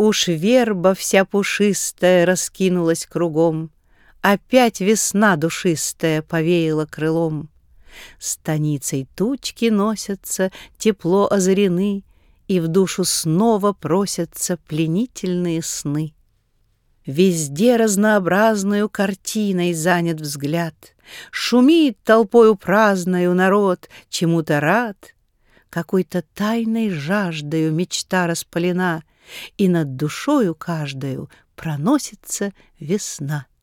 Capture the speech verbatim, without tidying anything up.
Уж верба вся пушистая раскинулась кругом, опять весна душистая повеяла крылом. Станицей тучки носятся, тепло озарены, и в душу снова просятся пленительные сны. Везде разнообразною картиной занят взгляд, шумит толпою праздною народ, чему-то рад. Какой-то тайной жаждою мечта распалена, и над душою каждою проносится весна.